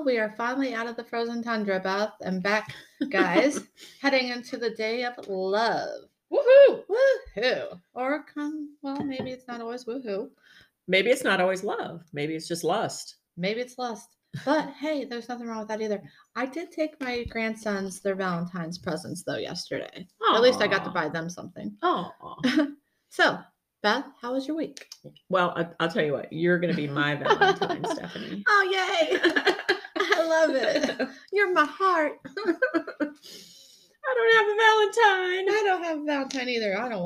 we are finally out of the frozen tundra, Beth, and back, guys, heading into the day of love. Woohoo! Woohoo! Or maybe it's not always woohoo. Maybe it's not always love. Maybe it's just lust. Maybe it's lust. But hey, there's nothing wrong with that either. I did take my grandsons their Valentine's presents, though, yesterday. At least I got to buy them something. Oh. So, Beth, how was your week? Well, I'll tell you what. You're going to be my Valentine, Stephanie. Oh, yay! I love it. You're my heart. I don't have a Valentine. I don't have a Valentine either. I don't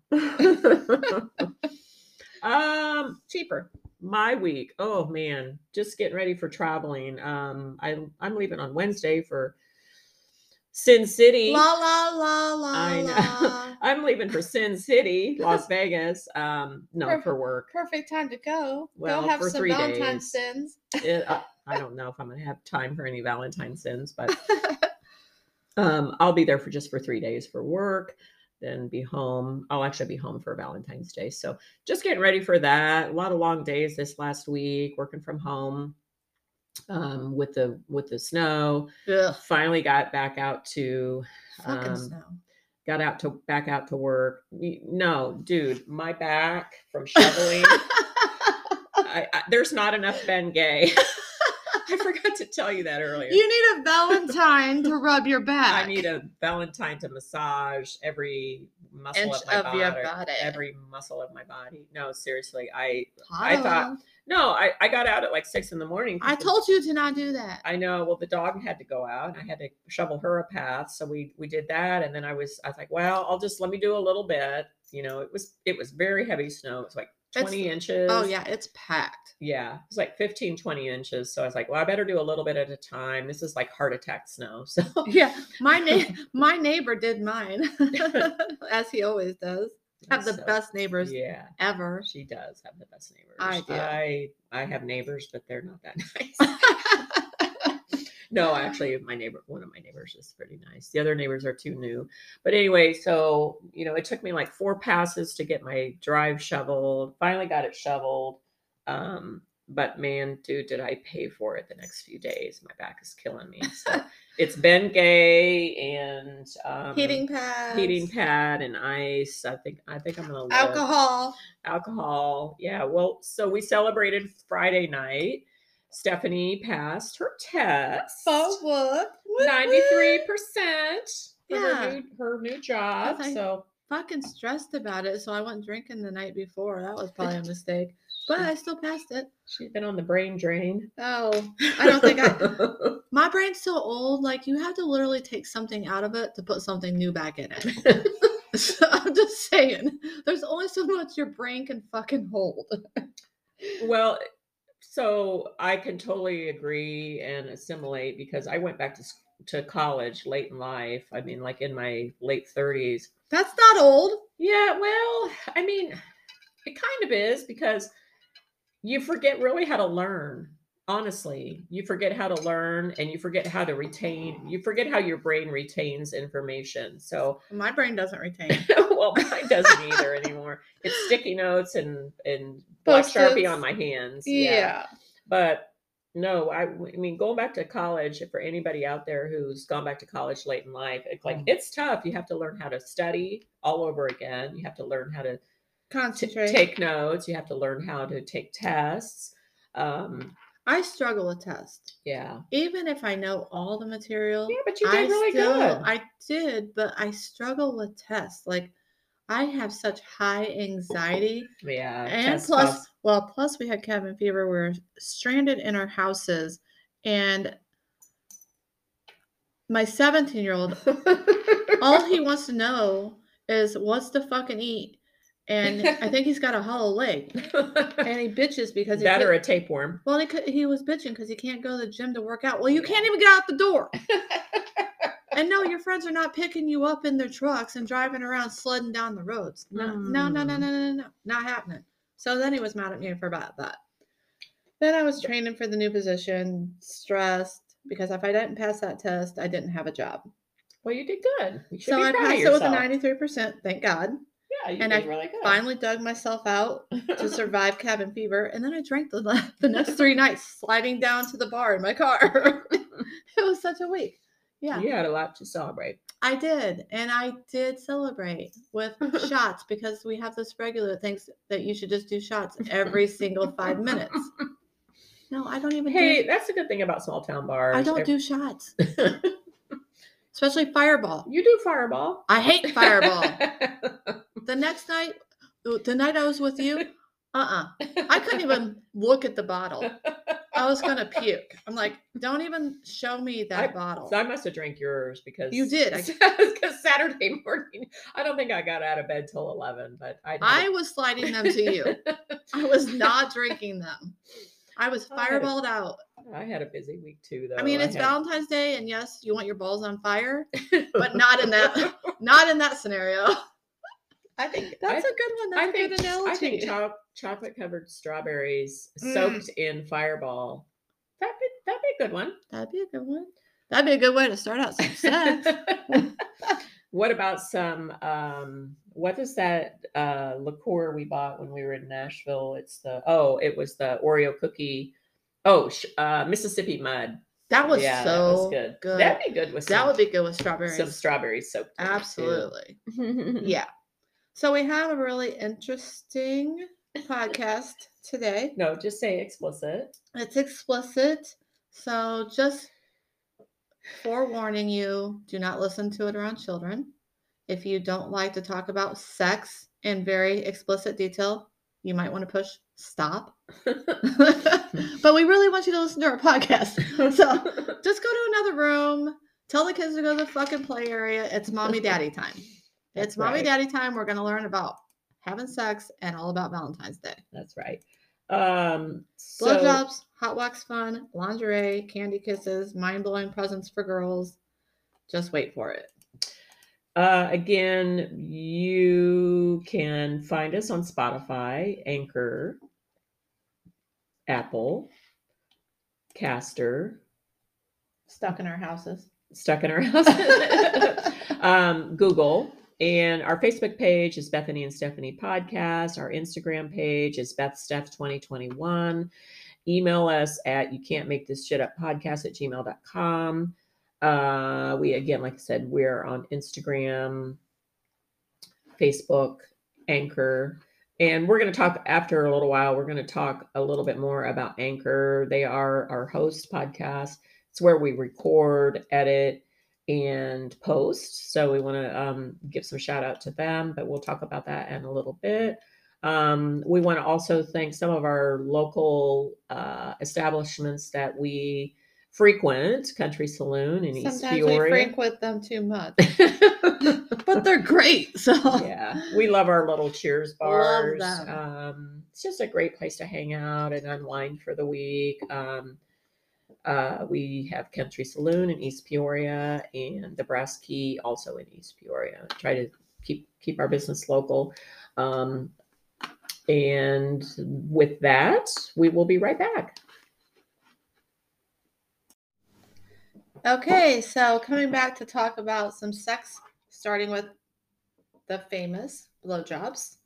want one. Cheaper. My week. Oh man, just getting ready for traveling. I'm leaving on Wednesday for Sin City. La la la la. I know. La. I'm leaving for Sin City, Las Vegas. For work. Perfect time to go. Well, go have for some 3 Valentine days. sins. I don't know if I'm going to have time for any Valentine sins, but I'll be there for 3 days for work, then be home. I'll actually be home for Valentine's Day. So just getting ready for that. A lot of long days this last week, working from home with the snow. Ugh. Finally got back out to snow. Back out to work. No, dude, my back from shoveling. There's not enough Bengay. I forgot to tell you that earlier. You need a Valentine to rub your back. I need a Valentine to massage every muscle Inch of your body. Every muscle of my body. No, seriously. I got out at like 6 a.m. I told you to not do that. I know. Well, the dog had to go out and I had to shovel her a path. So we did that. And then I was like, well, let me do a little bit. You know, it was very heavy snow. It was like 20 inches. Oh yeah, it's packed. Yeah, it was like 15, 20 inches. So I was like, well, I better do a little bit at a time. This is like heart attack snow. So yeah, my neighbor did mine, as he always does. Have the best neighbors ever. She does have the best neighbors. I do. I have neighbors, but they're not that nice. No, actually, one of my neighbors is pretty nice. The other neighbors are too new. But anyway, so, it took me like 4 passes to get my drive shoveled. Finally got it shoveled. But man, dude, did I pay for it the next few days. My back is killing me. So it's Bengay and heating pad and ice. I think I'm going to Alcohol. Yeah. Well, so we celebrated Friday night. Stephanie passed her test. For what? 93%. Yeah. Her new job. So fucking stressed about it. So I went drinking the night before. That was probably a mistake. But I still passed it. She's been on the brain drain. Oh, I don't think my brain's so old. Like, you have to literally take something out of it to put something new back in it. So I'm just saying, there's only so much your brain can fucking hold. Well, so I can totally agree and assimilate because I went back to college late in life. I mean, like in my late 30s. That's not old. Yeah, well, I mean, it kind of is because you forget really how to learn. Honestly, you forget how to learn and you forget how to retain. You forget how your brain retains information. So my brain doesn't retain. Well, mine doesn't either anymore. It's sticky notes and black Sharpie on my hands. Yeah. But no, I mean, going back to college, for anybody out there who's gone back to college late in life, it's tough. You have to learn how to study all over again. You have to learn how to concentrate, take notes. You have to learn how to take tests. I struggle with tests. Yeah. Even if I know all the material. Yeah, but you did really good. I did, but I struggle with tests. Like, I have such high anxiety. Yeah. And plus we had cabin fever. We were stranded in our houses. And my 17-year-old, all he wants to know is what's to fucking eat. And I think he's got a hollow leg. And he bitches because or a tapeworm. Well, he was bitching because he can't go to the gym to work out. Well, you can't even get out the door. And no, your friends are not picking you up in their trucks and driving around sledding down the roads. No. Not happening. So then he was mad at me for about that. Then I was training for the new position, stressed, because if I didn't pass that test, I didn't have a job. Well, you did good. You should so be I proud passed of it with yourself. a 93%, thank God. Yeah, you And did I really good. finally dug myself out to survive cabin fever. And then I drank the next 3 nights, sliding down to the bar in my car. It was such a week. Yeah, You had a lot to celebrate. I did. And I did celebrate with shots because we have this regular that thinks that you should just do shots every single 5 minutes. No, I don't even Hey, do. that's a good thing about small town bars. I don't do shots, especially Fireball. You do Fireball. I hate Fireball. The next night, the night I was with you, I couldn't even look at the bottle. I was gonna puke. I'm like, don't even show me that bottle. So I must have drank yours because You did. Because Saturday morning, I don't think I got out of bed till 11, but I was sliding them to you. I was not drinking them. I was fireballed out. I had a busy week too, though. I mean, it's Valentine's Day, and yes, you want your balls on fire, but not in that scenario. I think that's a good one. That's a good analogy. I think chocolate covered strawberries soaked in Fireball. That'd be a good one. That'd be a good one. That'd be a good way to start out some sex. What about some? What is that liqueur we bought when we were in Nashville? It was the Oreo cookie. Mississippi Mud. That was that was good. That'd be good with that would be good with strawberries. Some strawberries soaked. Absolutely. Yeah. So we have a really interesting podcast today. No, just say explicit. It's explicit. So just forewarning you, do not listen to it around children. If you don't like to talk about sex in very explicit detail, you might want to push stop. But we really want you to listen to our podcast. So just go to another room. Tell the kids to go to the fucking play area. It's mommy daddy time. It's mommy daddy time. We're going to learn about having sex and all about Valentine's Day. That's right. Blowjobs, hot wax fun, lingerie, candy kisses, mind-blowing presents for girls. Just wait for it. Again, you can find us on Spotify, Anchor, Apple, Caster. Stuck in our houses. Google. And our Facebook page is Bethany and Stephanie Podcast. Our Instagram page is BethSteph2021. Email us at youcan'tmakethissshituppodcast@gmail.com. We, again, like I said, we're on Instagram, Facebook, Anchor. And we're going to talk after a little while. We're going to talk a little bit more about Anchor. They are our host podcast. It's where we record, edit, and post. So we want to give some shout out to them, but we'll talk about that in a little bit. We want to also thank some of our local establishments that we frequent, Country Saloon in East Peoria. Sometimes we frequent them too much, but they're great. So yeah, we love our little Cheers bars. Love them. It's just a great place to hang out and unwind for the week. We have Country Saloon in East Peoria and the Brass Key also in East Peoria. Try to keep our business local. And with that, we will be right back. Okay, so coming back to talk about some sex, starting with the famous blowjobs.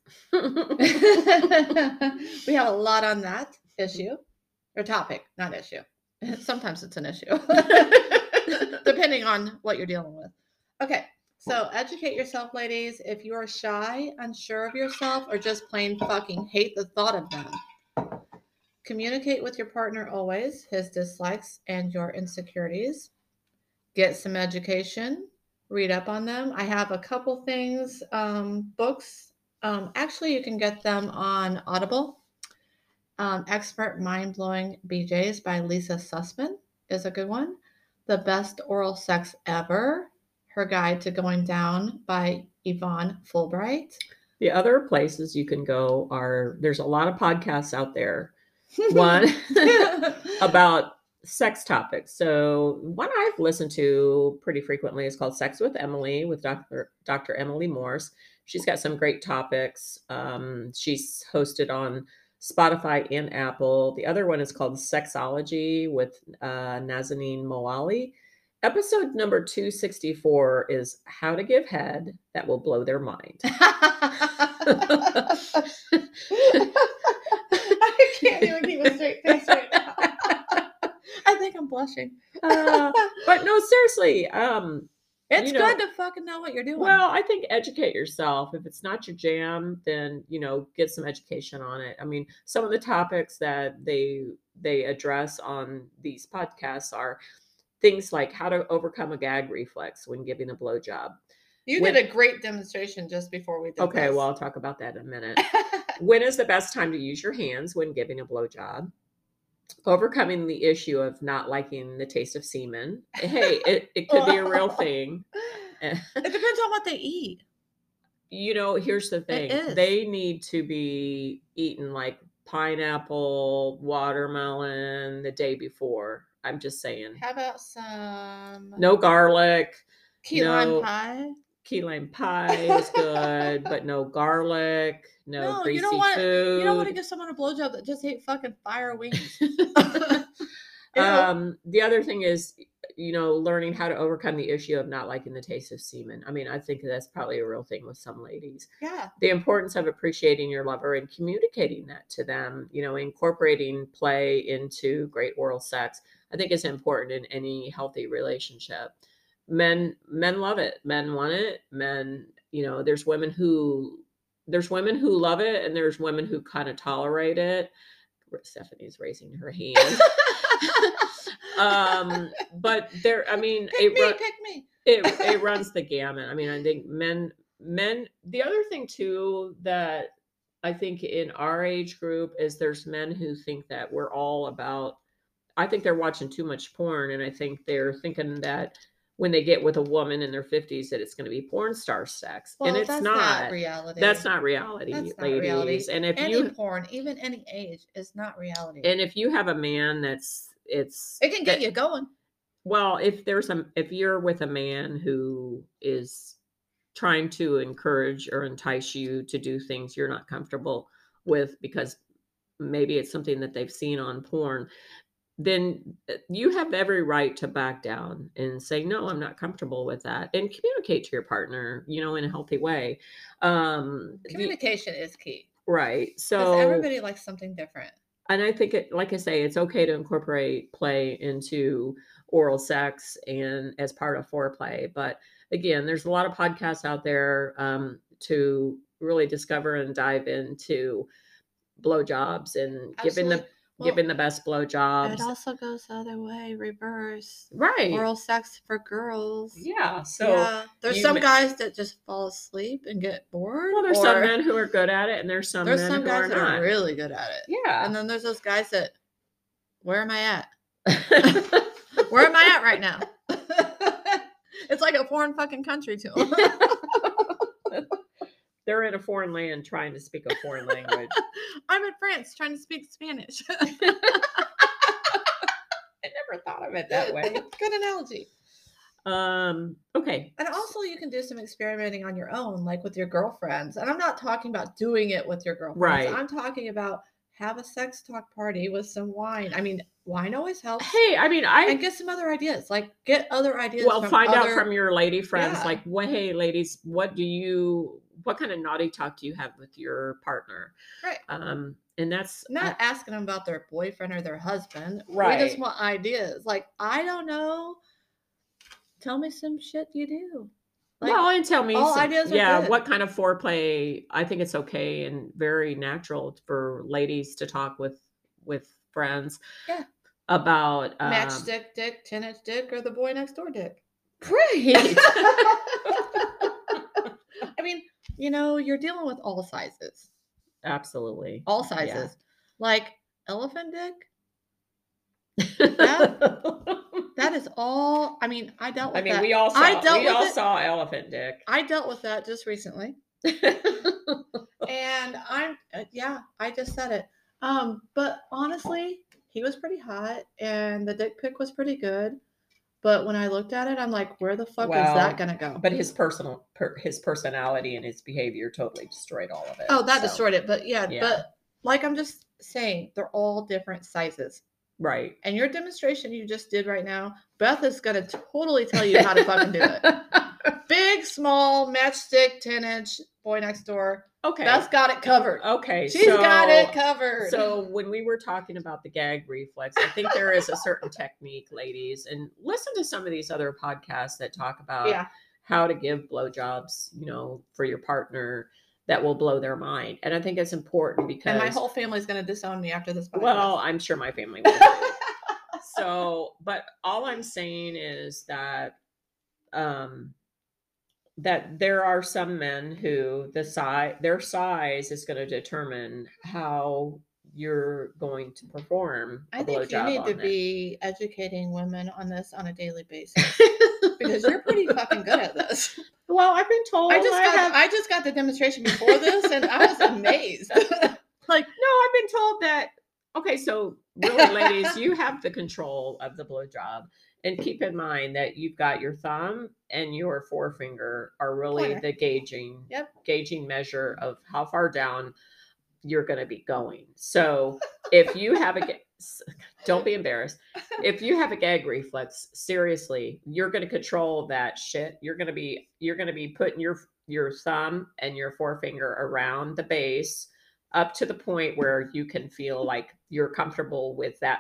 We have a lot on that issue or topic, not issue. Sometimes it's an issue, depending on what you're dealing with. Okay, so educate yourself, ladies. If you are shy, unsure of yourself, or just plain fucking hate the thought of them, communicate with your partner always, his dislikes and your insecurities. Get some education, read up on them. I have a couple things, books. Actually, you can get them on Audible. Expert Mind-Blowing BJs by Lisa Sussman is a good one. The Best Oral Sex Ever, Her Guide to Going Down by Yvonne Fulbright. The other places you can go there's a lot of podcasts out there. One about sex topics. So one I've listened to pretty frequently is called Sex with Emily with Dr. Emily Morse. She's got some great topics. She's hosted on Spotify and Apple. The other one is called Sexology with Nazanin Moali. Episode number 264 is how to give head that will blow their mind. I can't even keep a straight face right now. I think I'm blushing. But no, seriously, it's you know, good to fucking know what you're doing. well, I think educate yourself. If it's not your jam, then get some education on it. I mean, some of the topics that they address on these podcasts are things like how to overcome a gag reflex when giving a blowjob. You did a great demonstration just before we did Okay, this. well, I'll talk about that in a minute. When is the best time to use your hands when giving a blowjob? Overcoming the issue of not liking the taste of semen. Hey, it could be a real thing. It depends on what they eat. Here's the thing. is. They need to be eating like pineapple, watermelon the day before. I'm just saying. How about some No garlic. key lime pie? Key lime pie is good, but no garlic, no greasy food. You don't want to give someone a blowjob that just ate fucking fire wings. The other thing is, learning how to overcome the issue of not liking the taste of semen. I mean, I think that's probably a real thing with some ladies. Yeah. The importance of appreciating your lover and communicating that to them, incorporating play into great oral sex, I think is important in any healthy relationship. Men love it. Men want it. Men, there's women who love it, and there's women who kind of tolerate it. Stephanie's raising her hand. But there, I mean, pick me. It runs the gamut. I mean, I think men, the other thing too, that I think in our age group is there's men who think that we're all about, I think they're watching too much porn. And I think they're thinking that when they get with a woman in their 50s that it's going to be porn star sex. Well, and it's that's not reality. That's not reality, that's not ladies. reality. And if any porn, even any age, is not reality. And if you have a man it can get you going. Well, if you're with a man who is trying to encourage or entice you to do things you're not comfortable with because maybe it's something that they've seen on porn, then you have every right to back down and say, no, I'm not comfortable with that, and communicate to your partner, in a healthy way. Communication is key. Right. So everybody likes something different. And I think like I say, it's okay to incorporate play into oral sex and as part of foreplay. But again, there's a lot of podcasts out there to really discover and dive into blowjobs and giving the best blowjobs. It also goes the other way, reverse. Right. Oral sex for girls. Yeah. So there's some guys that just fall asleep and get bored. Well, there's some men who are good at it, and there's some guys that are really good at it. Yeah. And then there's those guys that, where am I at? Where am I at right now? It's like a foreign fucking country to them. They're in a foreign land trying to speak a foreign language. I'm in France trying to speak Spanish. I never thought of it that way. Good analogy. Okay. And also you can do some experimenting on your own, like with your girlfriends. And I'm not talking about doing it with your girlfriends. Right. I'm talking about have a sex talk party with some wine. I mean, wine always helps. Hey, I mean, and get some other ideas. Like get other ideas. Well, find out from your lady friends, like, hey, ladies, what kind of naughty talk do you have with your partner? Right. And that's not asking them about their boyfriend or their husband. Right. We just want ideas. Like, I don't know. Tell me some shit you do. Like, well, and tell me all ideas are good. What kind of foreplay. I think it's okay and very natural for ladies to talk with friends. Yeah. About matchstick dick, 10-inch dick, or the boy next door dick. Great. I mean, you're dealing with all sizes. Absolutely. All sizes. Yeah. Like elephant dick. That is all. I mean, I dealt with that. We all saw elephant dick. I dealt with that just recently. And I just said it. But honestly, he was pretty hot and the dick pic was pretty good. But when I looked at it, I'm like, where the fuck is that going to go? But his personality and his behavior totally destroyed all of it. Oh, that destroyed it. But yeah, but like I'm just saying, they're all different sizes. Right. And your demonstration you just did right now, Beth is going to totally tell you how to fucking do it. Big, small, matchstick, 10-inch, boy next door. Okay. Beth's got it covered. Okay. She's got it covered. So when we were talking about the gag reflex, I think there is a certain technique, ladies, and listen to some of these other podcasts that talk about how to give blowjobs, for your partner that will blow their mind. And I think it's important because... And my whole family's going to disown me after this podcast. Well, I'm sure my family will. So, but all I'm saying is that, that there are some men who their size is going to determine how you're going to perform a I think you blowjob need on to them. be educating women on this on a daily basis because you're pretty fucking good at this. Well, I've been told I just got the demonstration before this and I was amazed. Like, no, I've been told that. Okay, so really, ladies, you have the control of the blowjob. And keep in mind that you've got your thumb and your forefinger are really Pointer. the gauging measure of how far down you're going to be going. So if you have don't be embarrassed. If you have a gag reflex, seriously, you're going to control that shit. You're going to be putting your thumb and your forefinger around the base up to the point where you can feel like you're comfortable with that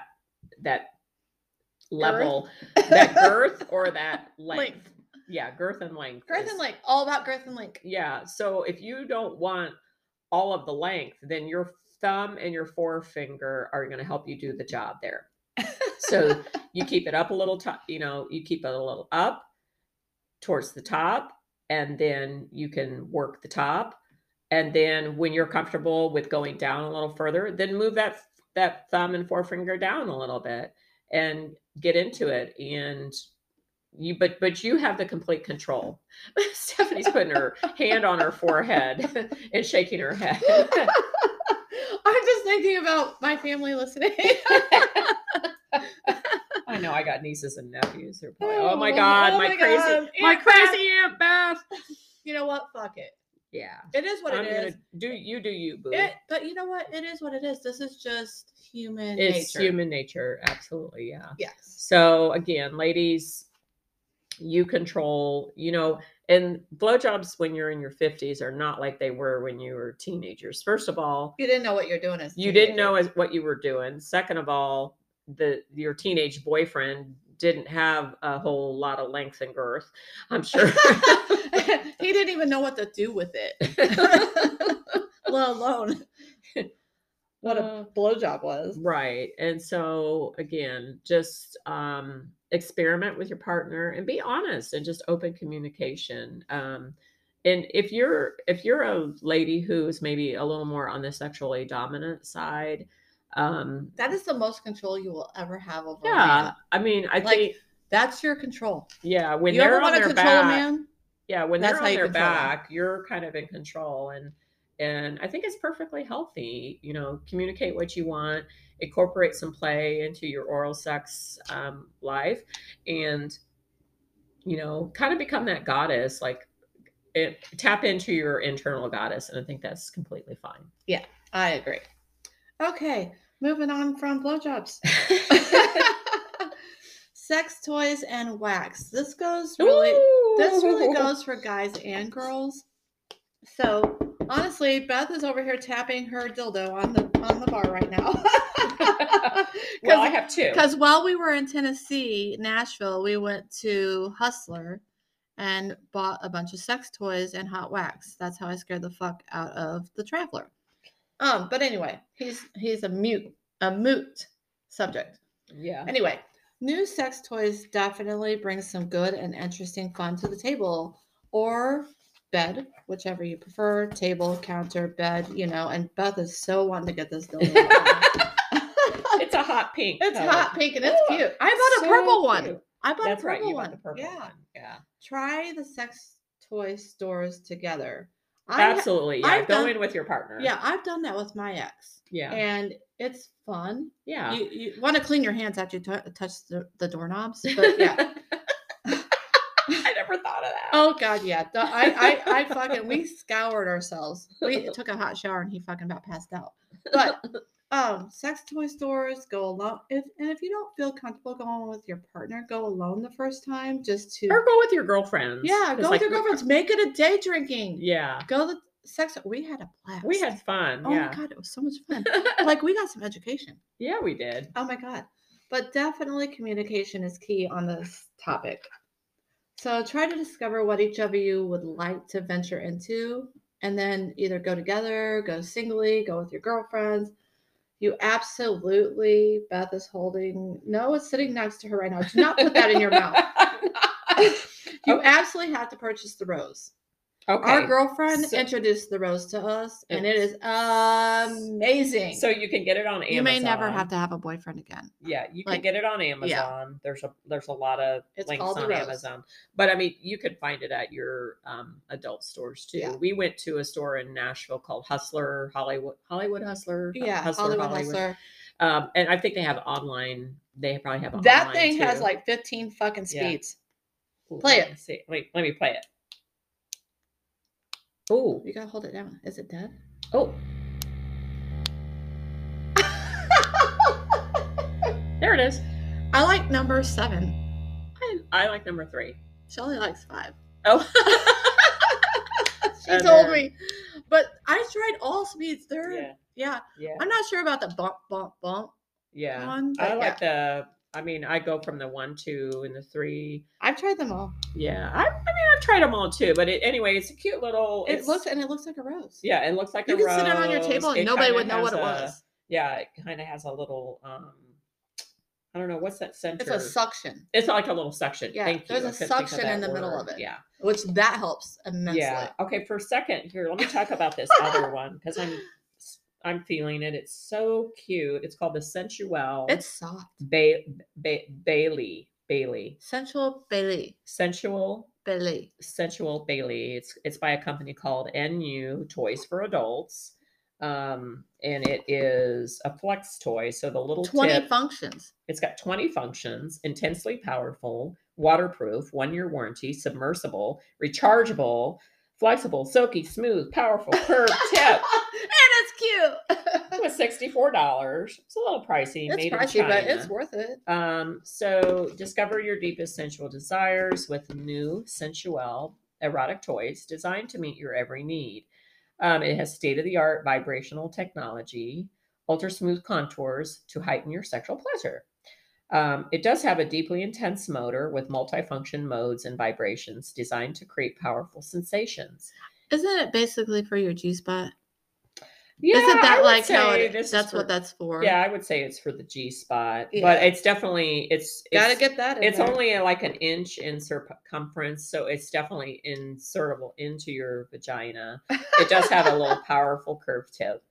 level, that girth or that length. Yeah, girth and length. Girth and length. All about girth and length. Yeah. So if you don't want all of the length, then your thumb and your forefinger are going to help you do the job there. So you keep it up a little, you keep it a little up towards the top, and then you can work the top. And then when you're comfortable with going down a little further, then move that thumb and forefinger down a little bit and get into it. And but you have the complete control. Stephanie's putting her hand on her forehead and shaking her head. I'm just thinking about my family listening. I know I got nieces and nephews. They're probably, oh my God, my crazy Aunt Beth. You know what? Fuck it. Yeah. It is what it is. Do you, boo. But you know what? It is what it is. This is just human nature. It's human nature. Absolutely. Yeah. Yes. So again, ladies, you control, and blowjobs when you're in your 50s are not like they were when you were teenagers. First of all, you didn't know what you're doing as a you teenager. didn't know what you were doing. Second of all, your teenage boyfriend didn't have a whole lot of length and girth, I'm sure. He didn't even know what to do with it, let alone what a blowjob was. Right. And so again, just experiment with your partner and be honest and just open communication. And if you're a lady who is maybe a little more on the sexually dominant side, that is the most control you will ever have over a yeah, man. I mean, I think that's your control. Yeah, when you they're ever on want to their control back, a man? Yeah, when That's they're how on you their control them. back, you're kind of in control, and I think it's perfectly healthy. Communicate what you want, incorporate some play into your oral sex life, and kind of become that goddess. Like tap into your internal goddess, and I think that's completely fine. Yeah, I agree. Okay, moving on from blowjobs. Sex toys and wax. This really goes for guys and girls. So honestly, Beth is over here tapping her dildo on the bar right now. Well, I have two. Because while we were in Tennessee, Nashville, we went to Hustler and bought a bunch of sex toys and hot wax. That's how I scared the fuck out of the traveler. But anyway, he's a moot subject. Yeah. Anyway, new sex toys definitely bring some good and interesting fun to the table or bed, whichever you prefer. Table, counter, bed, and Beth is so wanting to get this dildo. It's a hot pink. It's hot pink and it's cute. I bought a purple one. I bought That's a purple right. You one. bought the purple one. Yeah. Try the sex toy stores together. Absolutely. Yeah. Go in with your partner. Yeah, I've done that with my ex. Yeah. And it's fun. Yeah. You want to clean your hands after you touch the doorknobs, but yeah. I never thought of that. Oh God, yeah. I fucking we scoured ourselves. We took a hot shower and he fucking about passed out. But Sex toy stores, go alone. If you don't feel comfortable going with your partner, go alone the first time just to Or go with your girlfriends. yeah, 'cause, go with your girlfriends. Make it a day drinking. Yeah. Go to sex. We had a blast. We had fun. Oh Yeah. my god, it was so much fun. Like we got some education. Yeah, we did. Oh my god. But definitely communication is key on this topic. So try to discover what each of you would like to venture into and then either go together, go singly, go with your girlfriends. You absolutely, Beth is holding, no, it's sitting next to her right now. Do not put that in your mouth. You absolutely have to purchase the rose. Okay. Our girlfriend So- introduced the rose to us, and it is amazing. So you can get it on Amazon. You may never have to have a boyfriend again. Yeah, you can like- get it on Amazon. There's a lot of It's links called The on Rose. Amazon. But I mean, you could find it at your adult stores too. Yeah. We went to a store in Nashville called Hustler, Hollywood Hustler. Yeah, Hustler, Hollywood Hustler. And I think they have online. They probably have That online, thing has too. like 15 fucking Yeah. speeds. Ooh, play let me see. Let me play it. Oh, You gotta hold it down. Is it dead? oh. There it is. I like number 7. I like number 3. Shelly likes 5. Oh. She And told then- me. But I tried all speeds. Yeah. Yeah. Yeah. I'm not sure about the bump, bump, bump. Yeah. one, I but like I mean, I go from the 1, 2, and the 3. I've tried them all. Yeah. I mean, I've tried them all too, but anyway, it's a cute little. It looks like a rose. Yeah, it looks like You a can rose. sit it on your table and It nobody kinda would know what has it a- was. Yeah, it kind of has a little. I don't know what's that center. It's a suction, It's like a little suction. Yeah, Thank you. there's I a couldn't think of suction in that the middle word. of it. Yeah. which that helps immensely. Yeah. Okay. For a second here, let me talk about this other one because I'm feeling it. It's so cute. It's called the Sensual. It's soft. Bailey. Sensual Bailey. Sensual Bailey. It's by a company called NU Toys for Adults. And it is a flex toy. So the little 20 tip, functions. it's got 20 functions, intensely powerful, waterproof, 1-year warranty, submersible, rechargeable, flexible, silky, smooth, powerful, curved tip. And it's cute. It was $64. It's a little pricey. It's made pricey, in China. but it's worth it. So discover your deepest sensual desires with new sensual erotic toys designed to meet your every need. It has state-of-the-art vibrational technology, ultra smooth contours to heighten your sexual pleasure. It does have a deeply intense motor with multifunction modes and vibrations designed to create powerful sensations. Isn't it basically for your G spot? Yeah, Isn't I that would like how say it this is that's for- what that's for? Yeah, I would say it's for the G spot, Yeah. but it's definitely Gotta get that in It's there. only like an inch in circumference, so it's definitely insertable into your vagina. It does have a little powerful curved tip,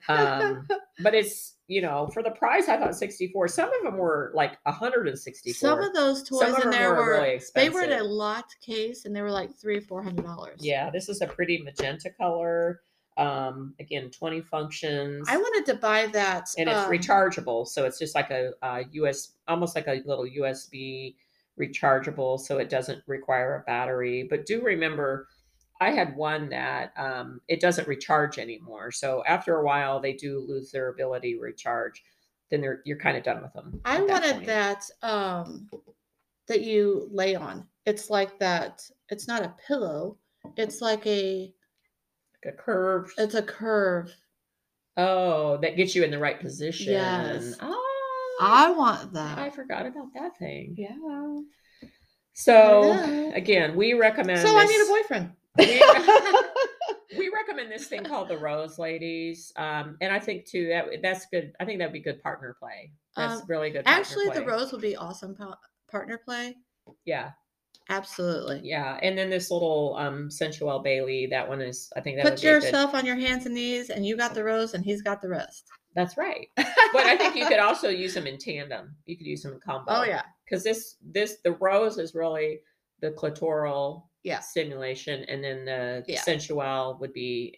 but it's for the price. I thought 64. Some of them were like 164. Some of those toys Some of in them there were were really they were in a expensive. locked case and they were like $300-$400. Yeah, this is a pretty magenta color. Again, 20 functions. I wanted to buy that. And it's rechargeable, so it's just like a almost like a little USB rechargeable, so it doesn't require a battery. But do remember, I had one that it doesn't recharge anymore. So after a while, they do lose their ability to recharge. Then you're kind of done with them. I at that wanted point. that that you lay on. It's like that. It's not a pillow. It's like Like a curve. it's a curve. Oh, that gets you in the right position. Yes. Oh, I want that. I forgot about that thing. Yeah. So I know. again, we recommend. So I this- need a boyfriend. We recommend this thing called the Rose Ladies, and I think too that's good. I think that'd be good partner play. That's really good. Partner Actually, the play. rose would be awesome partner play. Yeah, Absolutely. yeah, and then this little sensual Bailey. That one is. I think that would Put be a good- yourself on your hands and knees, and you got the rose, and he's got the rest. That's right. But I think you could also use them in tandem. You could use them in combo. Oh yeah. because the rose is really the clitoral Yeah. stimulation, and then the Yeah. sensual would be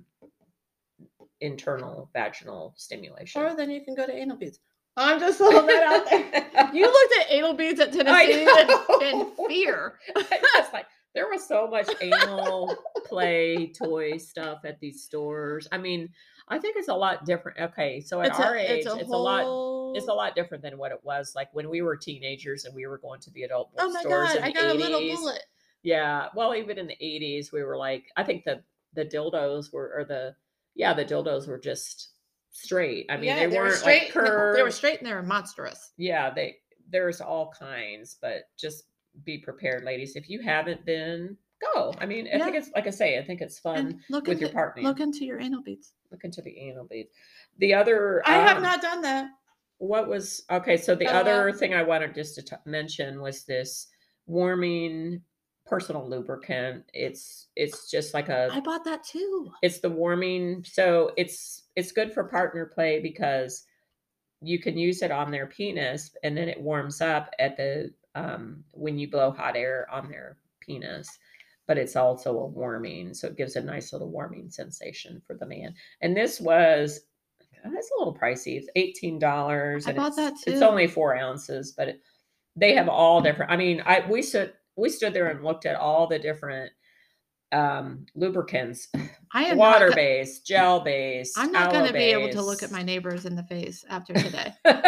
internal vaginal stimulation. Or then you can go to anal beads. I'm just throwing that out there. You looked at anal beads at Tennessee in fear. It's like there was so much anal play toy stuff at these stores. I mean, I think it's a lot different. Okay, so at It's our a age, it's a it's whole. a lot different than what it was like when we were teenagers and we were going to the adult Oh my bookstores god! in I the got a little 80s. bullet. Yeah, well, even in the 80s, we were like, I think the dildos were, or the dildos were just straight. I mean, Yeah, they weren't like They were curved. straight and they were monstrous. Yeah, there's all kinds, but just be prepared, ladies. If you haven't been, go. I mean, I think Yeah. it's like I say, I think it's fun And with your partner. look into your anal beads. Look into the anal beads. The other, I have not done that. what was okay? So the LOL. other thing I wanted just to mention was this warming personal lubricant. It's just like I bought that too. it's the warming. So it's good for partner play because you can use it on their penis and then it warms up at the when you blow hot air on their penis. But it's also a warming, so it gives a nice little warming sensation for the man. And this was it's a little pricey. It's $18. I bought that It's too. only 4 ounces, but they have all different. I mean, we stood there and looked at all the different lubricants, I am water based, gel based. I'm not going to be able to look at my neighbors in the face after today because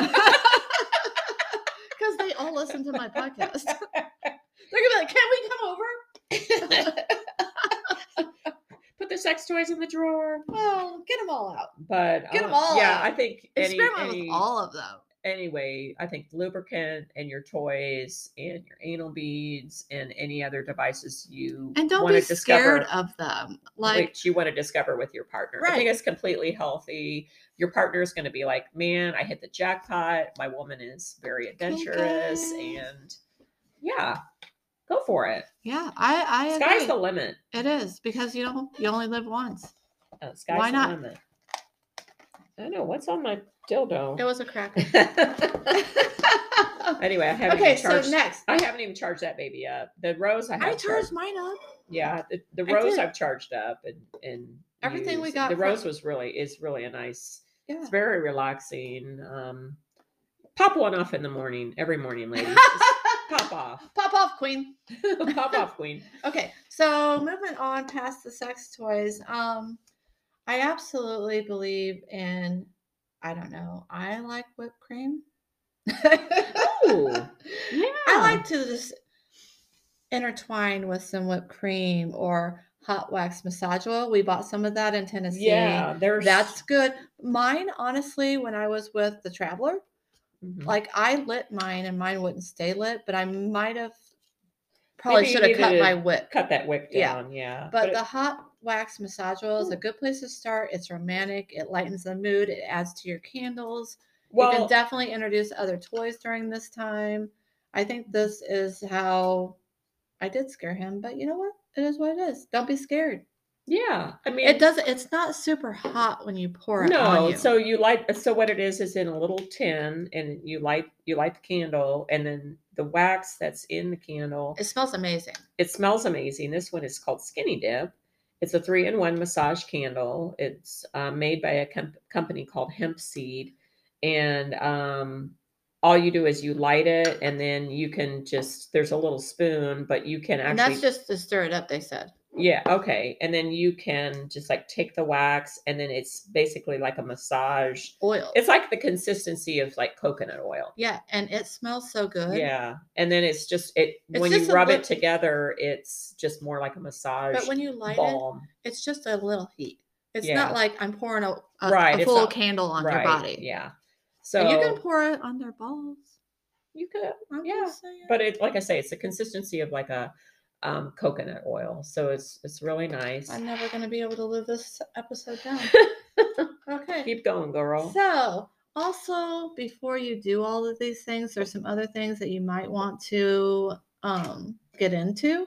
they all listen to my podcast. They're gonna be like, "Can we come over?" Put the sex toys in the drawer. Well, get them all out. But Get them all yeah, out. I think Experiment with all of them. Anyway, I think lubricant and your toys and your anal beads and any other devices you And don't want be to discover, scared of them. Like which you want to discover with your partner. I think Right. it's completely healthy. Your partner is going to be like, man, I hit the jackpot. My woman is very adventurous. Okay. And yeah, go for it. yeah, I Sky's agree. the limit. It is because you only live once. Sky's Why the not? limit. I know. What's on my dildo? It was a cracker. Anyway, I haven't Okay, even charged. so next. I haven't even charged that baby up. The rose I have I charged. charged mine up. Yeah, the I rose did. I've charged up and Everything we used. got The from- rose is really a nice. Yeah. It's very relaxing. Pop one off in the morning, every morning, ladies. Just pop off. Pop off, queen. Pop off, queen. Okay, so moving on past the sex toys, I absolutely believe in, I don't know, I like whipped cream. Oh, yeah. I like to just intertwine with some whipped cream or hot wax massage oil. We bought some of that in Tennessee. Yeah, That's good. Mine, honestly, when I was with the Traveler, Mhm. like I lit mine and mine wouldn't stay lit, but I might have probably Maybe you should have cut needed my to wick. cut that wick Yeah. down. Yeah, But the hot wax massage oil is a good place to start. It's romantic. It lightens the mood. It adds to your candles. You can definitely introduce other toys during this time. I think this is how I did scare him, but you know what? It is what it is. Don't be scared. yeah. I mean, It's not super hot when you pour it on no. you. So what it is in a little tin, and you light the candle, and then the wax that's in the candle. It smells amazing. It smells amazing. This one is called Skinny Dip. It's a 3-in-1 massage candle. It's made by a company called Hemp Seed, and all you do is you light it, and then you can there's a little spoon, but you can actually. And that's just to stir it up, they said. Yeah, okay. And then you can just like take the wax, and then it's basically like a massage. Oil. It's like the consistency of like coconut oil. Yeah, and it smells so good. Yeah. And then it's just when just you a rub lit- it together, it's just more like a massage But when you light it, balm. it's just a little heat. It's Yeah. not like I'm pouring a Right, it's full not- candle on your Right, body. Yeah. So And you can pour it on their balls. you could, I'm yeah. just saying. But it, like I say, it's the consistency of like a coconut oil. So it's really nice. I'm never going to be able to live this episode down. Okay. Keep going, girl. So, also, before you do all of these things, there's some other things that you might want to get into.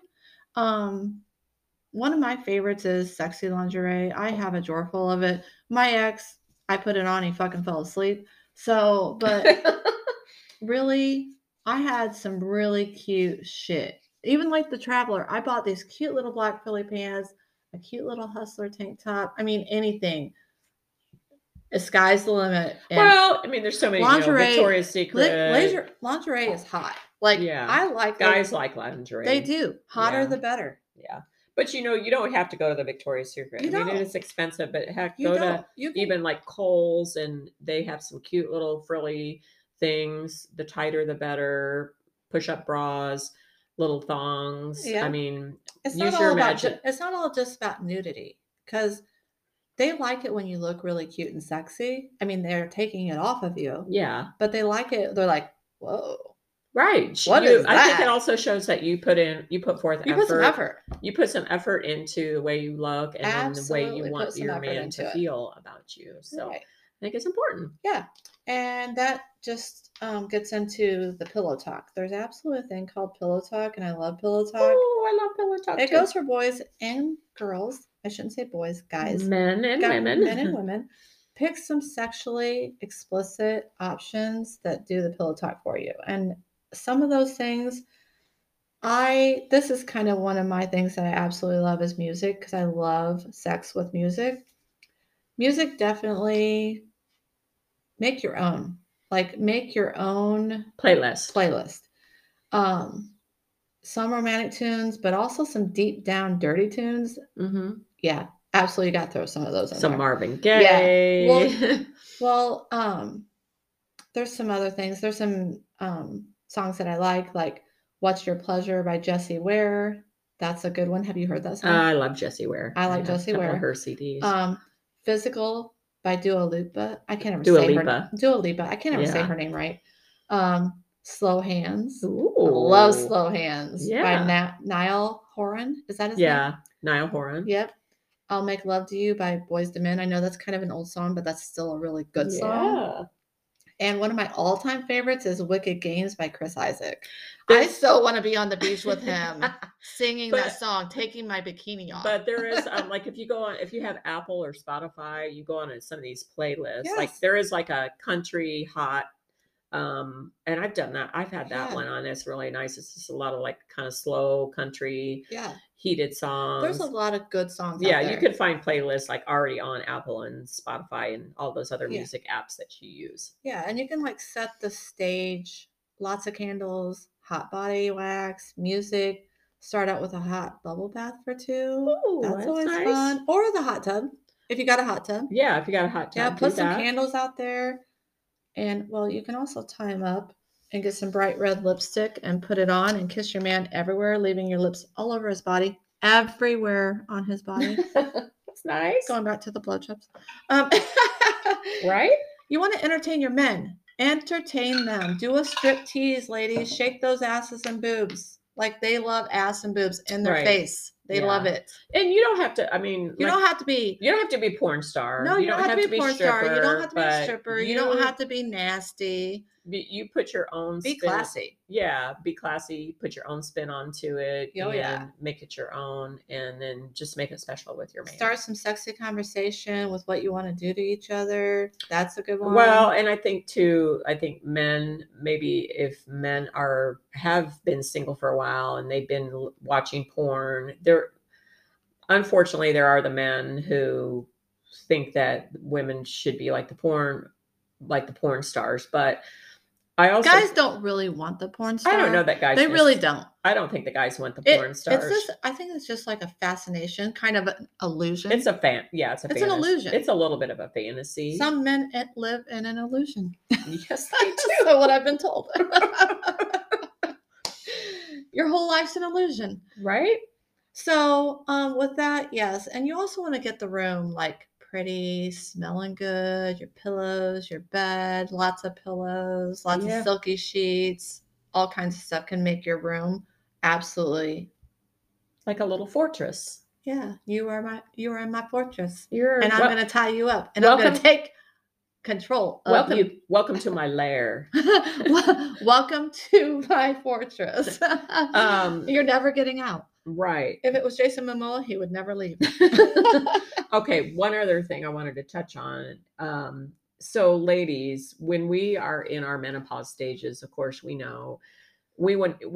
One of my favorites is sexy lingerie. I have a drawer full of it. My ex, I put it on, he fucking fell asleep. So, but really, I had some really cute shit. Even like the Traveler, I bought these cute little black frilly pants, a cute little Hustler tank top. I mean, anything. The sky's the limit. And Well, I mean, there's so many. Lingerie- Victoria's Secret. lingerie is hot. Like, Yeah. I like Guys like lingerie. They do. Hotter Yeah. the better. Yeah. But you don't have to go to the Victoria's Secret. You I mean, it don't. is expensive, but heck, You go don't. to You can. even like Kohl's, and they have some cute little frilly things. The tighter, the better. Push-up bras, little thongs. I Yeah. mean, It's not use your all about. imagine. It's not all just about nudity, because they like it when you look really cute and sexy. I mean, they're taking it off of you, Yeah, but they like it. They're like, whoa, right. what is I think it that? also shows that you put forth You put some effort. You put some effort into the way you look and then the way you Absolutely want put some your effort man into to it. feel about you. So Right. I think it's important. Yeah. And that just gets into the pillow talk. There's absolutely a thing called pillow talk, and I love pillow talk. Oh, I love pillow talk It too. goes for boys and girls. I shouldn't say boys, guys. Men and women. Men and women. Pick some sexually explicit options that do the pillow talk for you. And some of those things, this is kind of one of my things that I absolutely love is music, because I love sex with music. Music, definitely make your own. Like, make your own Playlist. Some romantic tunes, but also some deep down dirty tunes. Mm-hmm. Yeah, absolutely got to throw some of those in Some there. Marvin Gaye. Yeah. Well, there's some other things. There's some songs that I like What's Your Pleasure by Jessie Ware. That's a good one. Have you heard that song? I love Jessie Ware. I like Jessie Ware. Her CDs. Physical by Dua Lipa. I can't ever Dua say Lipa. her Dua Lipa. I can't ever say Yeah. her name right. Slow Hands. Ooh. I love Slow Hands by Yeah. Niall Horan. Is that his name? Yeah, Niall Horan. Yep. I'll Make Love to You by Boyz II Men. I know that's kind of an old song, but that's still a really good song. Yeah. And one of my all-time favorites is Wicked Games by Chris Isaac. I so want to be on the beach with him singing that song, taking my bikini off. But there is like if you have Apple or Spotify, you go on some of these playlists. Yes. Like there is like a country hot and I've done that. I've had that one on. It's really nice. It's just a lot of like kind of slow country, heated songs. There's a lot of good songs. Yeah, you could find playlists like already on Apple and Spotify and all those other music apps that you use. Yeah, and you can like set the stage. Lots of candles, hot body wax, music. Start out with a hot bubble bath for two. Ooh, that's always nice. Fun. Or the hot tub, if you got a hot tub. Yeah, if you got a hot tub. Yeah, put some candles out there. And, well, you can also tie them up and get some bright red lipstick and put it on and kiss your man everywhere, leaving your lips all over his body, everywhere on his body. That's nice. Going back to the blowjobs. Right? You want to entertain your men. Entertain them. Do a strip tease, ladies. Shake those asses and boobs. Like, they love ass and boobs in their face. They love it. And you don't have to, I mean, you don't have to be porn star. No, you don't have to be porn star. You don't have to be a stripper. You don't have to be nasty. You put your own spin. Be classy. Yeah, be classy. Put your own spin onto it. Oh, and make it your own, and then just make it special with your man. Start some sexy conversation with what you want to do to each other. That's a good one. Well, and I think men, maybe if men have been single for a while and they've been watching porn, unfortunately there are the men who think that women should be like the porn stars, but guys don't really want the porn star. I don't know that guys. They really don't. I don't think the guys want the porn stars. I think it's just like a fascination, kind of an illusion. It's a it's an illusion. It's a little bit of a fantasy. Some men live in an illusion. Yes, they do. So what I've been told. Your whole life's an illusion, right? So with that, yes, and you also want to get the room like pretty, smelling good, your pillows, your bed, lots of pillows, lots of silky sheets, all kinds of stuff can make your room absolutely like a little fortress. Yeah, you are in my fortress. And I'm going to tie you up, and I'm going to take control of you. Welcome to my lair. Welcome to my fortress. You're never getting out. Right. If it was Jason Momoa, he would never leave. Okay, one other thing I wanted to touch on. So ladies, when we are in our menopause stages, of course, we know we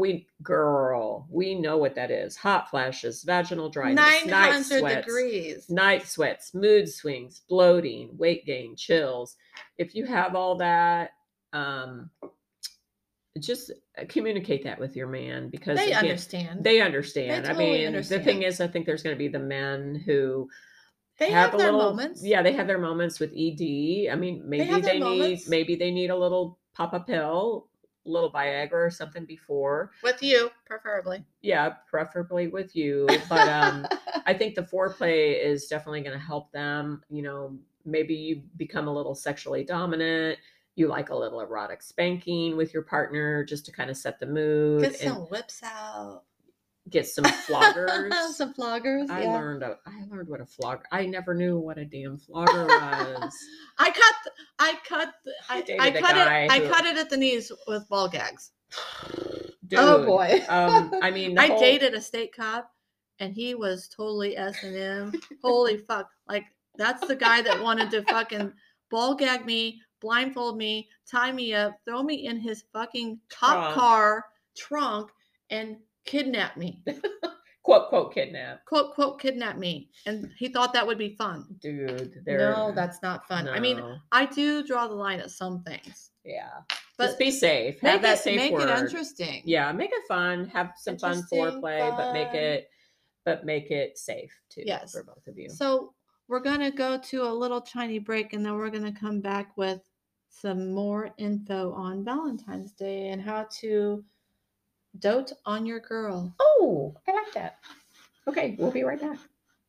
know what that is. Hot flashes, vaginal dryness, 900 degrees, night sweats, mood swings, bloating, weight gain, chills. If you have all that, just communicate that with your man, because They again, understand. they understand. They I totally mean, the thing understand. is, I think there's going to be the men who They have have a their little, moments. yeah, they have their moments with ED. I mean, They have their moments. maybe they need a little pop a pill, a little Viagra or something before. With you, preferably. Yeah, preferably with you. But I think the foreplay is definitely going to help them. You know, maybe you become a little sexually dominant. You like a little erotic spanking with your partner just to kind of set the mood Get and some whips out. get some floggers. Some floggers. I Yeah. learned what a flogger. I never knew what a damn flogger was. I cut it at the knees with ball gags. Dude, Oh boy. I mean, I dated a state cop, and he was totally S&M. Holy fuck! Like, that's the guy that wanted to fucking ball gag me, blindfold me, tie me up, throw me in his fucking cop car trunk, and kidnap me. Quote, quote, kidnap. Quote, quote, kidnap me. And he thought that would be fun. Dude, no, that's not fun. I mean, I do draw the line at some things. Yeah. But just be safe. Have that safe word. Make it interesting. Yeah, make it fun. Have some fun foreplay, but make it safe too. Yes. For both of you. So we're gonna go to a little tiny break, and then we're gonna come back with some more info on Valentine's Day and how to dote on your girl. Oh, I like that. Okay, we'll be right back.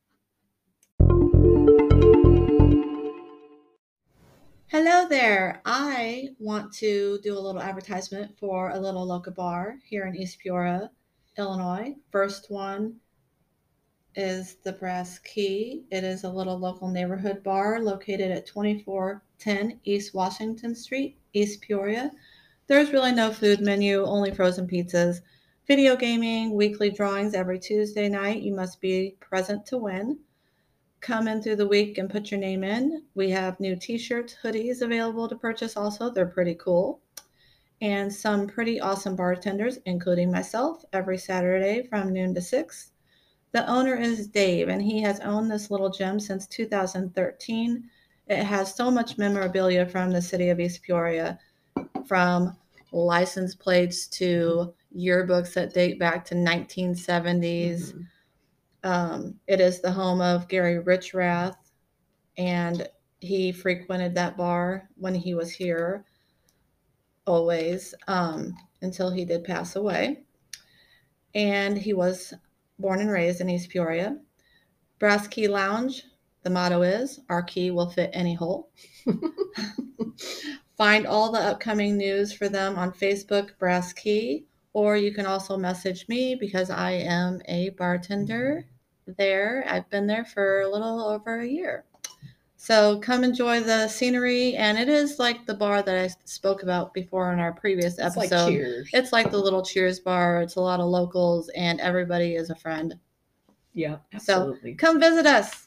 Hello there. I want to do a little advertisement for a little local bar here in East Peoria, Illinois. First one is the Brass Key. It is a little local neighborhood bar located at 2410 East Washington Street, East Peoria. There's really no food menu, only frozen pizzas. Video gaming, weekly drawings every Tuesday night. You must be present to win. Come in through the week and put your name in. We have new t-shirts, hoodies available to purchase also. They're pretty cool. And some pretty awesome bartenders, including myself, every Saturday from noon to 6. The owner is Dave, and he has owned this little gym since 2013. It has so much memorabilia from the city of East Peoria, from license plates to yearbooks that date back to 1970s. It is the home of Gary Richrath, and he frequented that bar when he was here always, until he did pass away. And he was born and raised in East Peoria. Brass Key Lounge, the motto is, our key will fit any hole. Find all the upcoming news for them on Facebook, Brass Key, or you can also message me because I am a bartender there. I've been there for a little over a year. So come enjoy the scenery, and it is like the bar that I spoke about before in our previous episode. It's like Cheers. It's like the little Cheers bar. It's a lot of locals, and everybody is a friend. Yeah, absolutely. So come visit us.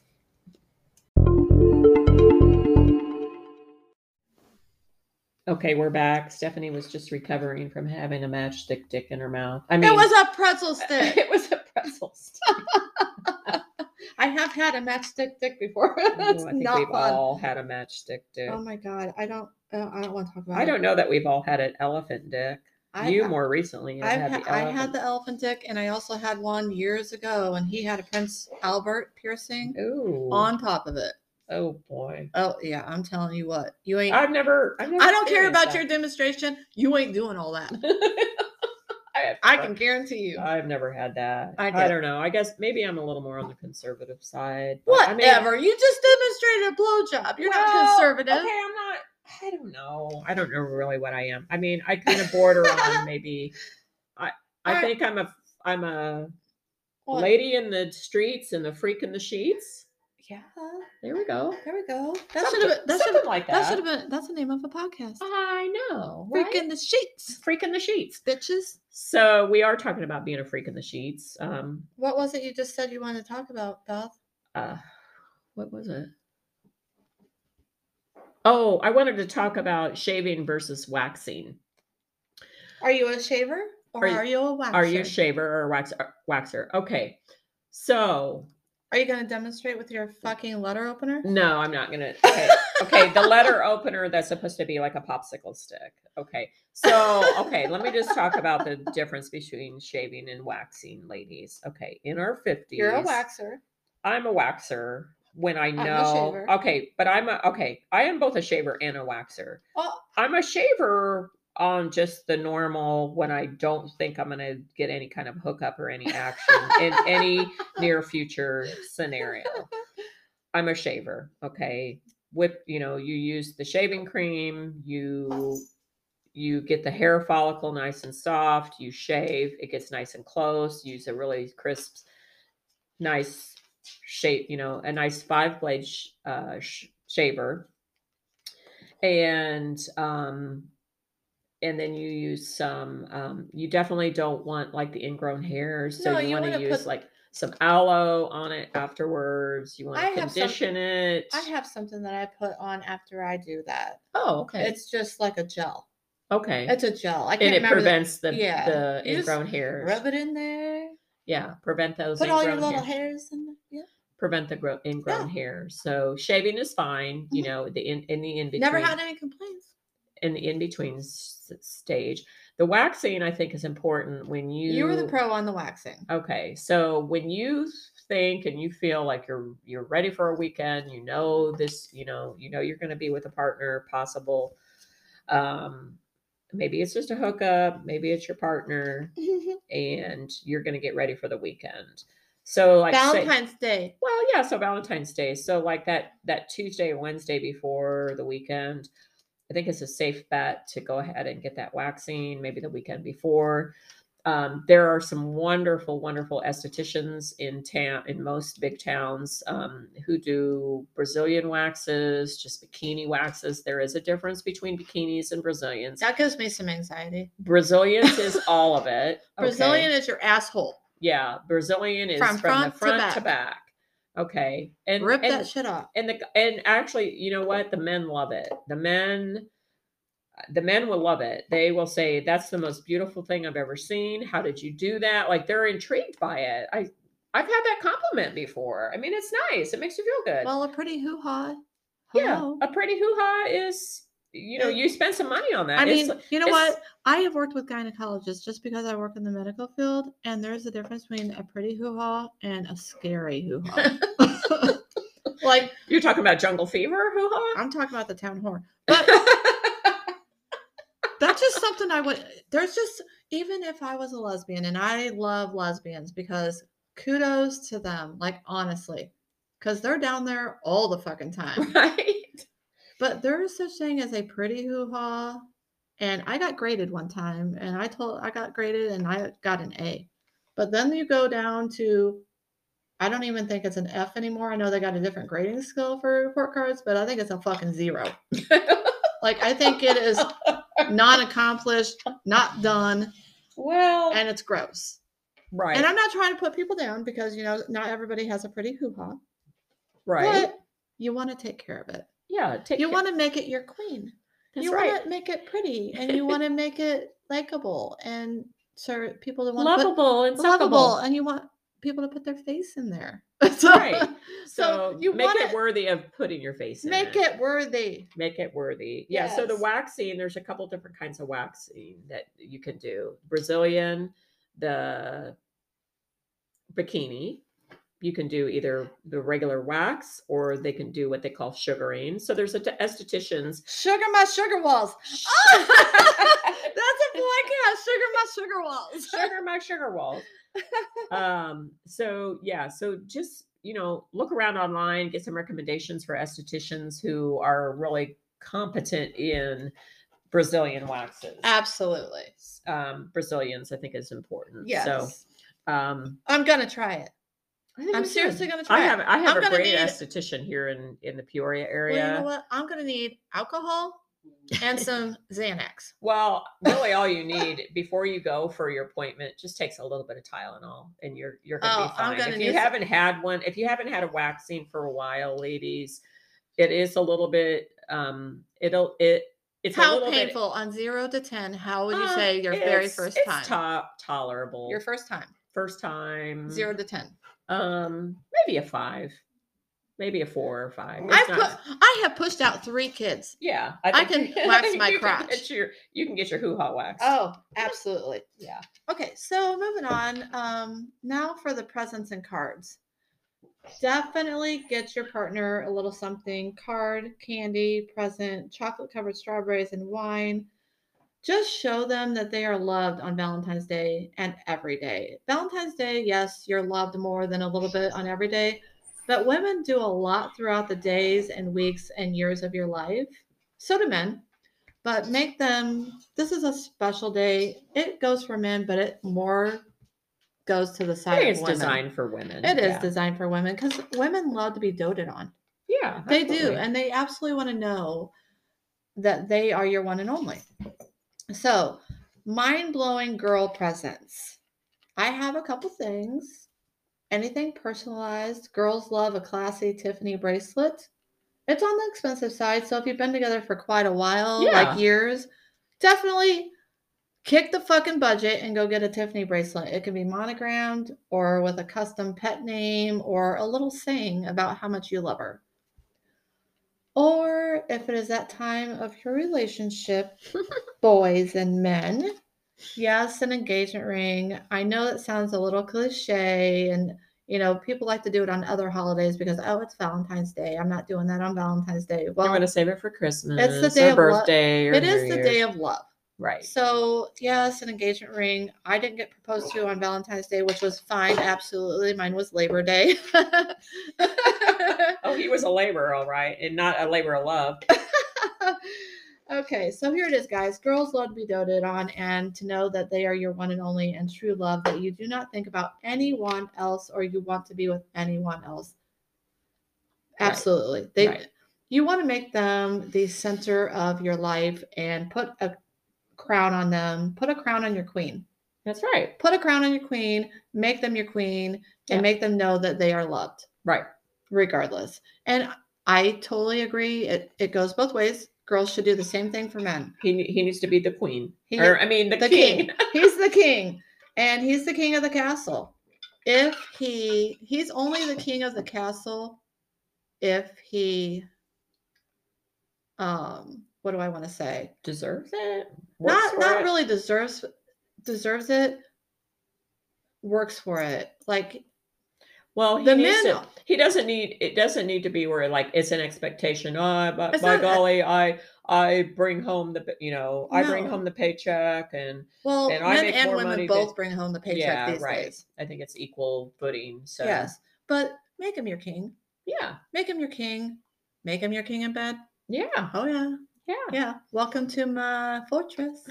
Okay, we're back. Stephanie was just recovering from having a matchstick dick in her mouth. I mean, it was a pretzel stick. It was a pretzel stick. I have had a matchstick dick before. I think we've all had a matchstick dick. Oh my god, I don't want to talk about it. I don't know that we've all had an elephant dick. More recently have had the elephant. I had the elephant dick, and I also had one years ago, and he had a Prince Albert piercing on top of it. Oh boy. Oh yeah, I'm telling you what. You ain't I've never I don't care about your demonstration. You ain't doing all that. I can guarantee you. I've never had that. I don't know. I guess maybe I'm a little more on the conservative side. Whatever. You just demonstrated a blowjob. You're not conservative. Okay, I'm not. I don't know. I don't know really what I am. I mean, I kind of border on maybe. I think I'm a lady in the streets and the freak in the sheets. Yeah. There we go. That's the name of a podcast. I know. Freak in the sheets. Freak in the sheets. Bitches. So we are talking about being a freak in the sheets. What was it you just said you wanted to talk about, Beth? What was it? Oh, I wanted to talk about shaving versus waxing. Are you a shaver or are you a waxer? Are you a shaver or a waxer? Okay. So Are you going to demonstrate with your fucking letter opener? No, I'm not gonna. Okay, okay. The letter opener that's supposed to be like a popsicle stick. Okay, so let me just talk about the difference between shaving and waxing, ladies. Okay, in our 50s, You're a waxer. I'm a waxer when I I'm a know. shaver. Okay, but I am both a shaver and a waxer. Oh, I'm a shaver on just the normal when I don't think I'm gonna get any kind of hookup or any action in any near future scenario. I'm a shaver, okay? You use the shaving cream, you get the hair follicle nice and soft, you shave, it gets nice and close, use a really crisp, nice shape, a nice 5-blade shaver. And then you use some you definitely don't want like the ingrown hairs, so No, you you want to wanna use put- like some aloe on it afterwards. You want I to have condition it. I have something that I put on after I do that. Oh, okay. It's just like a gel. Okay. It's a gel. I And can't it remember prevents the You just ingrown hairs. rub it in there. Yeah, prevent those Put all your ingrown little hairs. hairs in there. Yeah. Prevent the ingrown hairs. So shaving is fine. You know, in the in between. Never had any complaints. In the in between stage, the waxing I think is important when You were the pro on the waxing. Okay, so when you think and you feel like you're ready for a weekend, this, you're going to be with a partner, possible. Maybe it's just a hookup, maybe it's your partner, and you're going to get ready for the weekend. So like Valentine's Day. Well, yeah, so Valentine's Day. So like that Tuesday or Wednesday before the weekend, I think it's a safe bet to go ahead and get that waxing, maybe the weekend before. There are some wonderful, wonderful estheticians in town, in most big towns, who do Brazilian waxes, just bikini waxes. There is a difference between bikinis and Brazilians. That gives me some anxiety. Brazilians is all of it. Brazilian is your asshole. Yeah, Brazilian is from the front to back. Okay, and rip that shit off. And actually, you know what? The men love it. The men will love it. They will say, "That's the most beautiful thing I've ever seen. How did you do that?" Like they're intrigued by it. I've had that compliment before. I mean, it's nice. It makes you feel good. Well, a pretty hoo-ha. Yeah, a pretty hoo-ha is. You spend some money on that. I mean, you know what? I have worked with gynecologists just because I work in the medical field, and there's a difference between a pretty hoo-ha and a scary hoo-ha. Like you're talking about jungle fever hoo-ha? I'm talking about the town whore. But that's just something I would. There's just, even if I was a lesbian, and I love lesbians because kudos to them, like honestly, because they're down there all the fucking time, right? But there is such thing as a pretty hoo-ha, and I got graded one time, and I got graded, and I got an A. But then you go down to, I don't even think it's an F anymore. I know they got a different grading scale for report cards, but I think it's a fucking 0. Like I think it is not accomplished, not done. Well, and it's gross. Right. And I'm not trying to put people down because not everybody has a pretty hoo-ha. Right. But you want to take care of it. Yeah, you want to make it your queen. That's you right. want to make it pretty, and you want to make it likable, and so people to want lovable and lovable, and you want people to put their face in there. Right. So you make it worthy of putting your face in. Make it worthy. Make it worthy. Yeah. Yes. So the waxing, there's a couple different kinds of waxing that you can do. Brazilian, the bikini. You can do either the regular wax or they can do what they call sugaring. So there's estheticians. Sugar my sugar walls. That's a podcast. Sugar my sugar walls. Sugar my sugar walls. So just, look around online, get some recommendations for estheticians who are really competent in Brazilian waxes. Absolutely. Brazilians, I think, is important. Yes. So I'm going to try it. I'm seriously going to try it. I have a great esthetician here in the Peoria area. Well, you know what? I'm going to need alcohol and some Xanax. Well, really all you need before you go for your appointment just takes a little bit of Tylenol and you're going to be fine. If you haven't had a waxing for a while, ladies, it is a little bit it's how a little painful bit, on 0 to 10. How would you say your very first time? It's tolerable. Your first time. 0 to 10. Maybe maybe a 5, maybe a 4 or 5. It's not. I have pushed out 3 kids. Yeah, I can wax my you crotch. You can get your hoo-ha wax. Oh, absolutely. Yeah. Okay, so moving on. Now for the presents and cards. Definitely get your partner a little something: card, candy, present, chocolate covered strawberries, and wine. Just show them that they are loved on Valentine's Day and every day. Valentine's Day, yes, you're loved more than a little bit on every day, but women do a lot throughout the days and weeks and years of your life. So do men. But make them, this is a special day. It goes for men, but it more goes to the I side think of it's women. designed for women. It is Yeah. designed for women because women love to be doted on. Yeah, They do. absolutely. And they absolutely want to know that they are your one and only. So, mind-blowing girl presents. I have a couple things. Anything personalized. Girls love a classy Tiffany bracelet. It's on the expensive side, so if you've been together for quite a while, Yeah. like years, definitely kick the fucking budget and go get a Tiffany bracelet. It can be monogrammed or with a custom pet name or a little saying about how much you love her. Or if it is that time of your relationship, boys and men, yes, an engagement ring. I know that sounds a little cliche, and people like to do it on other holidays because, oh, it's Valentine's Day. I'm not doing that on Valentine's Day. I'm Well, going to save it for Christmas. it's the day or of birthday or it New is the day Year's. of love. Right. So, yes, an engagement ring. I didn't get proposed to on Valentine's Day, which was fine. Absolutely. Mine was Labor Day. Oh, he was a labor, all right, and not a labor of love. Okay, so here it is, guys. Girls love to be doted on and to know that they are your one and only and true love, that you do not think about anyone else or you want to be with anyone else. Absolutely. Right. You want to make them the center of your life and put a crown on them. Put a crown on your queen. That's right. Put a crown on your queen, make them your queen, Yeah. and make them know that they are loved. Right. Regardless. And I totally agree. It goes both ways. Girls should do the same thing for men. He needs to be the queen. The king. He's the king. And he's the king of the castle. If he's only the king of the castle if he what do I want to say? Deserves it? Not really deserves it. Works for it. Like, well, it doesn't need to be where like it's an expectation. Oh, but by golly, I bring home bring home the paycheck and men I make and more women money both bring home the paycheck these right. days. I think it's equal footing. So yes, but make him your king. Yeah, make him your king. Make him your king in bed. Yeah. Oh yeah. Yeah. Welcome to my fortress.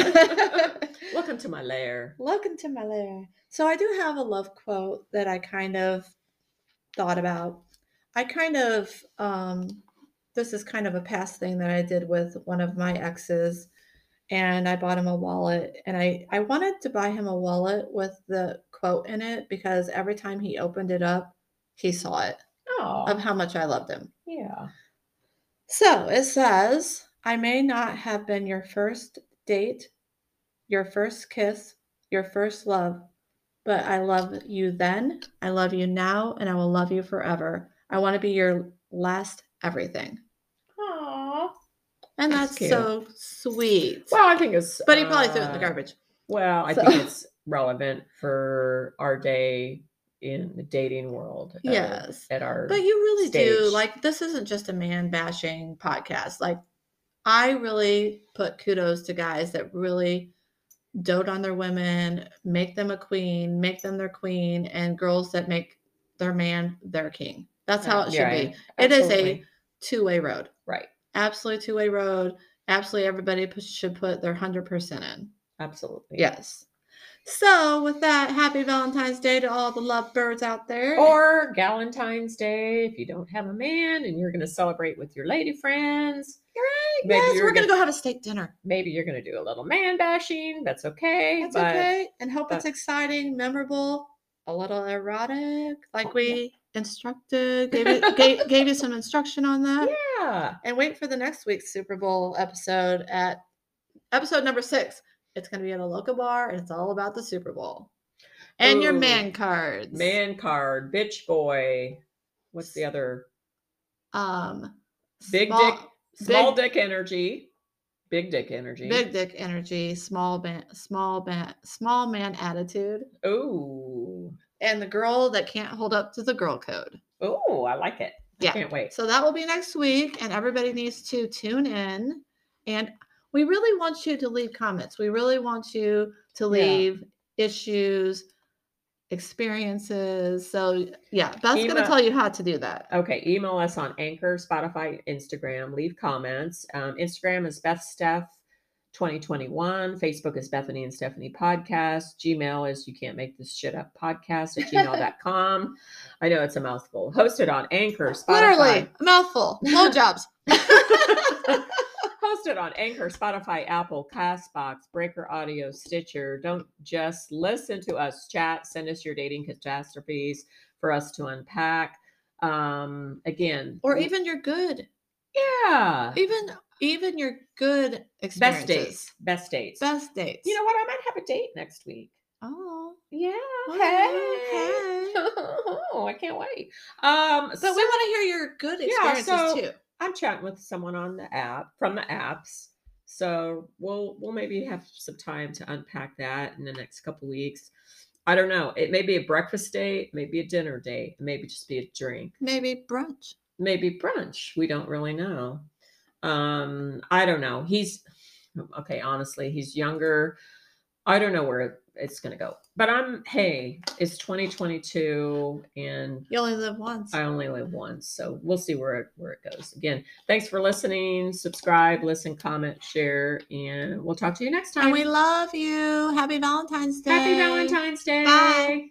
Welcome to my lair. Welcome to my lair. So I do have a love quote that I kind of thought about. I kind of, this is kind of a past thing that I did with one of my exes, and I bought him a wallet, and I wanted to buy him a wallet with the quote in it because every time he opened it up, he saw it. Oh. Of how much I loved him. Yeah. So it says, I may not have been your first date, your first kiss, your first love, but I love you then, I love you now, and I will love you forever. I want to be your last everything. Aww. And that's so sweet. Well, I think it's... But he probably threw it in the garbage. Well, I think it's relevant for our day in the dating world. Yes. At our But you really stage. do. Like, this isn't just a man bashing podcast. Like, I really put kudos to guys that really dote on their women, make them a queen, make them their queen, and girls that make their man their king. That's how it should be. It is a two-way road. Right. Absolutely two-way road. Absolutely everybody should put their 100% in. Absolutely. Yes. So with that, happy Valentine's Day to all the lovebirds out there. Or Galentine's Day if you don't have a man and you're going to celebrate with your lady friends. Right. Yes, we're going to go have a steak dinner. Maybe you're going to do a little man bashing. That's okay. That's okay. And hope it's exciting, memorable, a little erotic, like we instructed, gave you some instruction on that. Yeah. And wait for the next week's Super Bowl episode at episode number 6. It's going to be at a local bar, and it's all about the Super Bowl. And your Ooh, man cards. Man card, bitch boy. What's the other? Big dick, small dick energy. Big dick energy. Big dick energy, small man attitude. Ooh. And the girl that can't hold up to the girl code. Oh, I like it. I can't wait. So that will be next week, and everybody needs to tune in. And we really want you to leave comments. We really want you to leave issues, experiences. So yeah, Beth's going to tell you how to do that. Okay. Email us on Anchor, Spotify, Instagram. Leave comments. Instagram is BethSteph2021. Facebook is Bethany and Stephanie Podcast. Gmail is You Can't Make This Shit Up Podcast at gmail.com. I know it's a mouthful. Hosted on Anchor, Spotify. Literally, a mouthful. Blowjobs. Hosted on Anchor, Spotify, Apple, Castbox, Breaker Audio, Stitcher. Don't just listen to us chat. Send us your dating catastrophes for us to unpack. Again, or even your good. Yeah. Even your good experiences. Best dates. You know what? I might have a date next week. Oh. Yeah. Hey. Oh, I can't wait. But we want to hear your good experiences too. I'm chatting with someone on the app from the apps. So we'll maybe have some time to unpack that in the next couple weeks. I don't know. It may be a breakfast date, maybe a dinner date, maybe just be a drink. Maybe brunch. We don't really know. I don't know. Honestly, he's younger. I don't know where it's going to go. But it's 2022 and you only live once. I only live once. So we'll see where it goes. Again, thanks for listening. Subscribe, listen, comment, share, and we'll talk to you next time. And we love you. Happy Valentine's Day. Happy Valentine's Day. Bye.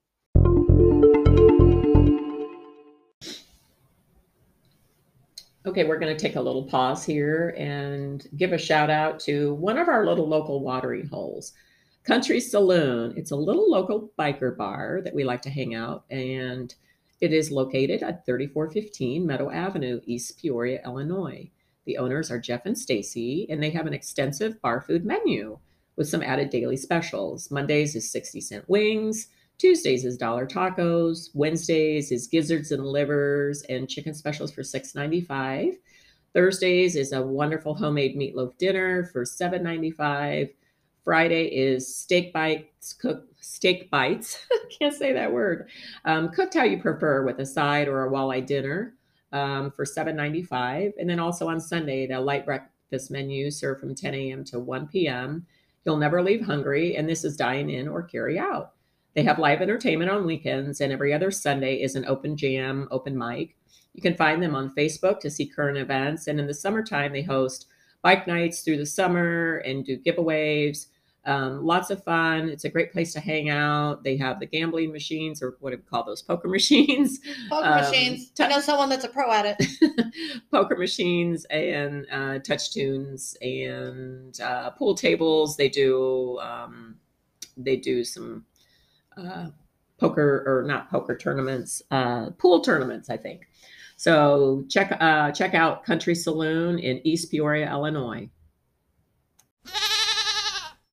Okay, we're going to take a little pause here and give a shout out to one of our little local watering holes, Country Saloon. It's a little local biker bar that we like to hang out, and it is located at 3415 Meadow Avenue, East Peoria, Illinois. The owners are Jeff and Stacy, and they have an extensive bar food menu with some added daily specials. Mondays is 60-cent wings. Tuesdays is $1 tacos. Wednesdays is gizzards and livers and chicken specials for $6.95. Thursdays is a wonderful homemade meatloaf dinner for $7.95. Friday is steak bites. Can't say that word. Cooked how you prefer with a side or a walleye dinner for $7.95. And then also on Sunday, the light breakfast menu served from 10 a.m. to 1 p.m. You'll never leave hungry, and this is dine in or carry out. They have live entertainment on weekends, and every other Sunday is an open jam, open mic. You can find them on Facebook to see current events, and in the summertime, they host bike nights through the summer and do giveaways. Lots of fun. It's a great place to hang out. They have the gambling machines, or what do we call those, poker machines? Poker machines. I know someone that's a pro at it. Poker machines and touch tunes and pool tables. They do some pool tournaments, I think. So check out Country Saloon in East Peoria, Illinois.